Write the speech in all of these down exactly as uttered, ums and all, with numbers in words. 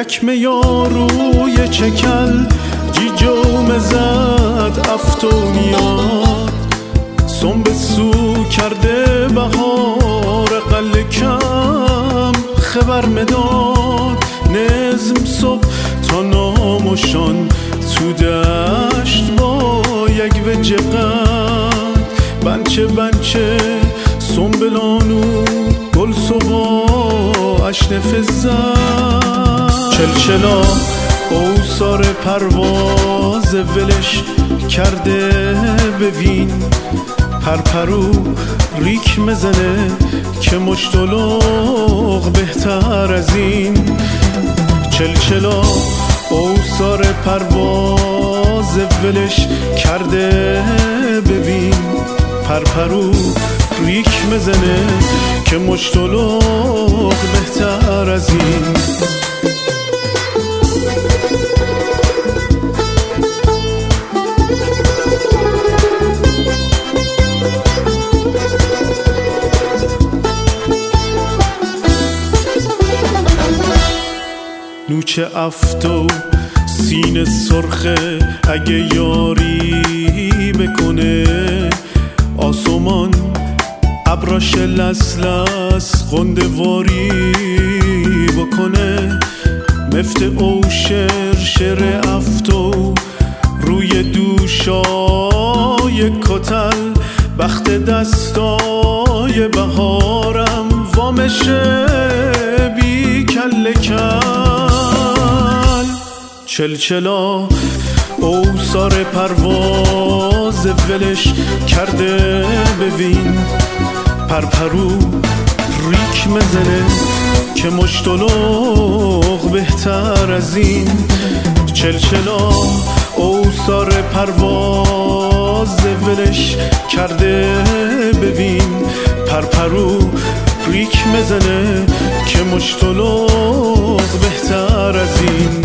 یک میاروی چکل جیجوم زد افتونیاد سنب سو کرده بهار قل کم خبر مداد نظم صبح تا نامشان تو دشت با یک وجه قد بنچه بنچه سنبلانو گل صبا اشن فزد چلچلا اوسار پرواز ولش کرده ببین پرپرو ریک مزنه که مشتلق بهتر از این چلچلا اوسار پرواز ولش کرده ببین پرپرو ریک مزنه که مشتلق بهتر از این نوچه افتو سینه سرخه اگه یاری بکنه آسمان ابراش لسلس خنده واری بکنه مفت او شر شر افتو روی دوشای کتل بخت دستای بهارم وامشه بی کل کل چلچلا اوسار پرواز ولش کرده ببین پرپرو ریک مزنه که مشتلق بهتر از این چلچلا اوسار پرواز ولش کرده ببین پرپرو ریک مزنه که مشتلق بهتر از این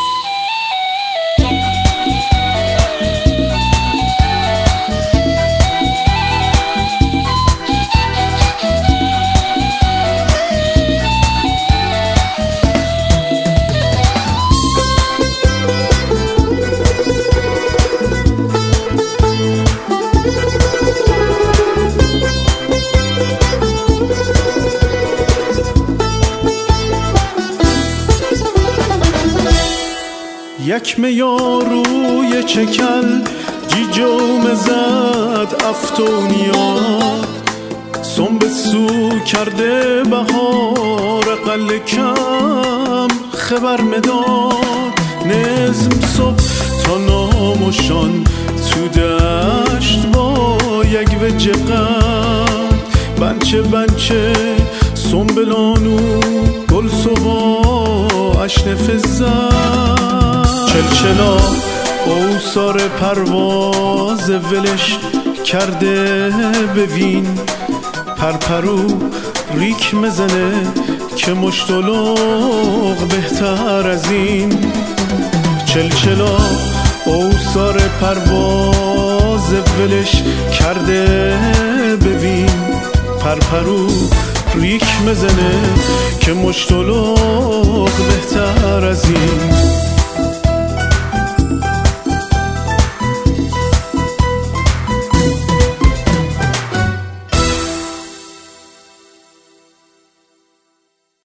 یک میاروی چکل جیجوم زد افتونیاد سنب سو کرده بهار قل کم خبر مداد نظم صبح تا نامشان تو دشت با یک وجه قد بنچه بنچه سنبلانو گل صبا اشن فزد چلچلا اوسار پرواز ولش کرده ببین پرپرو ریک مزنه که مشتلق بهتر از این چلچلا اوسار پرواز ولش کرده ببین پرپرو ریک مزنه که مشتلق بهتر از این